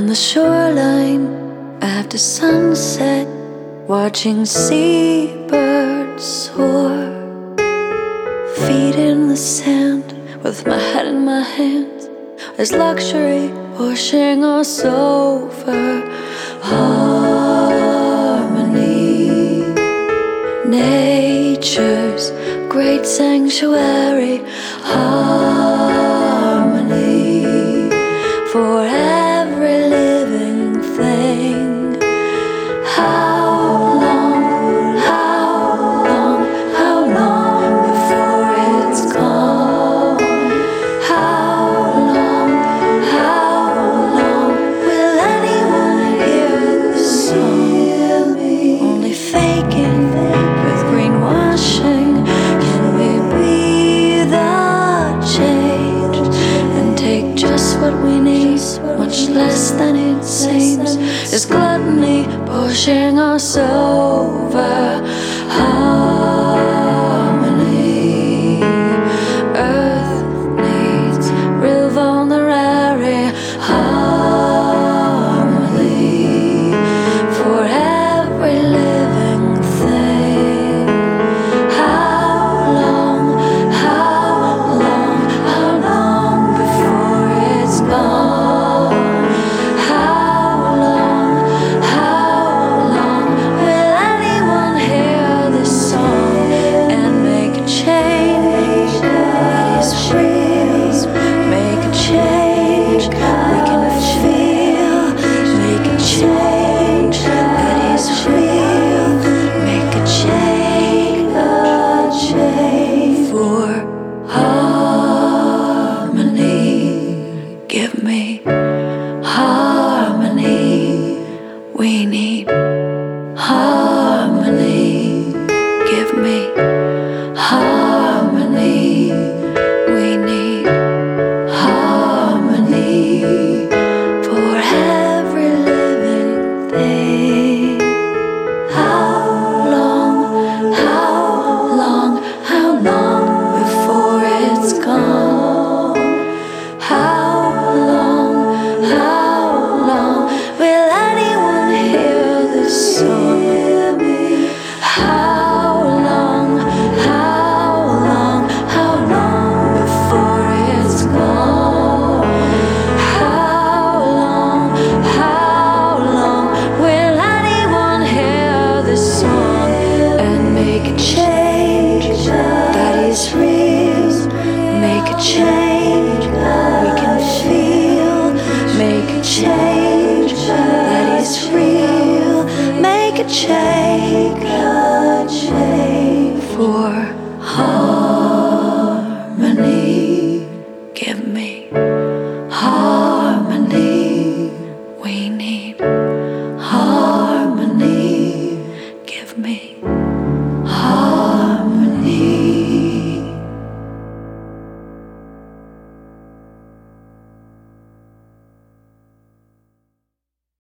the shoreline after sunset, watching seabirds soar. Feet in the sand with my head in my hands, there's luxury pushing us over. Harmony, nature's great sanctuary. Harmony for every living thing. How long before it's gone? How long will anyone hear this song? Only faking with greenwashing. Can we be the change and take just what we need, much less than it seems? Is gluttony pushing us over? Harmony, earth needs real vulnerary. Harmony for every living thing. How long before it's gone? How long will anyone hear this song and make a change that is real? Make a change we can feel. Make a change that is real. Make a change for harmony. Give me harmony. We need harmony. Give me harmony. We need harmony for every living thing. How long before it's gone? How long will anyone hear this song? How long before it's gone? How long will anyone hear this song and make a change that is real? Make a change we can feel. Make a change that is real. Make a change for